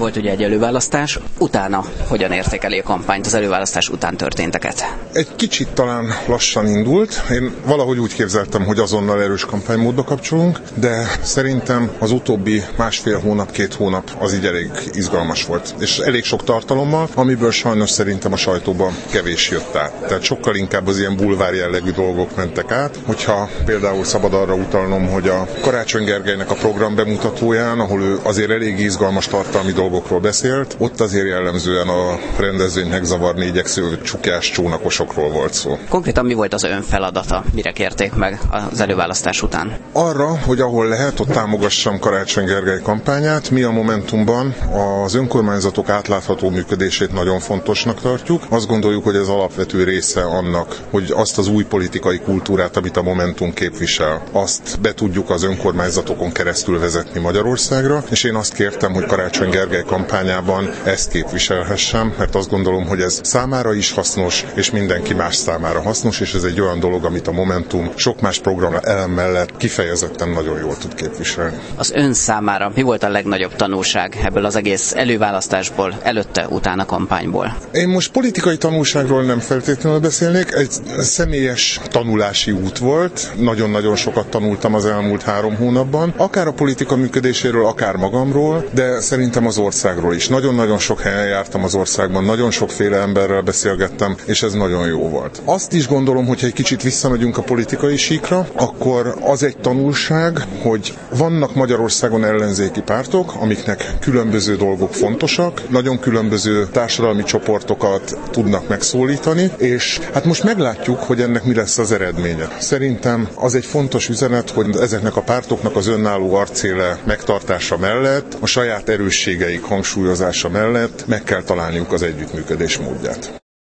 Volt ugye egy előválasztás, utána hogyan értékeli a kampányt, az előválasztás után történteket? Egy kicsit talán lassan indult. Én valahogy úgy képzeltem, hogy azonnal erős kampánymódba kapcsolunk, de szerintem az utóbbi másfél hónap, 2 hónap az így elég izgalmas volt. És elég sok tartalommal, amiből sajnos szerintem a sajtóban kevés jött át. Tehát sokkal inkább az ilyen bulvár jellegű dolgok mentek át. Hogyha például szabad arra utalnom, hogy a Karácsony Gergelynek a program bemutatóján, ahol ő azért elég izgalmas tartalmi dolgokról beszélt, ott azért jellemzően a rendezvénynek zavarni igyeksző csukás csónakosokról volt szó. Konkrétan mi volt az ön feladata? Mire kérték meg az előválasztás után? Arra, hogy ahol lehet, ott támogassam Karácsony Gergely kampányát. Mi a Momentumban az önkormányzatok átlátható működését nagyon fontosnak tartjuk. Azt gondoljuk, hogy ez alapvető része annak, hogy azt az új politikai kultúrát, amit a Momentum képvisel, azt be tudjuk az önkormányzatokon keresztül vezetni Magyarországra, és én azt kértem, hogy Karácsony Gergely kampányában ezt képviselhessem, mert azt gondolom, hogy ez számára is hasznos, és mindenki más számára hasznos, és ez egy olyan dolog, amit a Momentum sok más program elem mellett kifejezetten nagyon jól tud képviselni. Az ön számára mi volt a legnagyobb tanulság ebből az egész előválasztásból, előtte, utána kampányból? Én most politikai tanulságról nem feltétlenül beszélnék, egy személyes tanulási út volt. Nagyon-nagyon sokat tanultam az elmúlt 3 hónapban, akár a politika működéséről, akár magamról, de szerintem az országról is. Nagyon-nagyon sok helyen jártam az országban, nagyon sokféle emberrel beszélgettem, és ez nagyon jó volt. Azt is gondolom, hogy ha egy kicsit visszamegyünk a politikai síkra, akkor az egy tanulság, hogy vannak Magyarországon ellenzéki pártok, amiknek különböző dolgok fontosak, nagyon különböző társadalmi csoportokat tudnak megszólítani, és hát most meglátjuk, hogy ennek mi lesz az eredménye. Szerintem az egy fontos üzenet, hogy ezeknek a pártoknak az önálló arcéle megtartása mellett, a saját erősségeik hangsúlyozása mellett meg kell találniuk az együttműködés módját.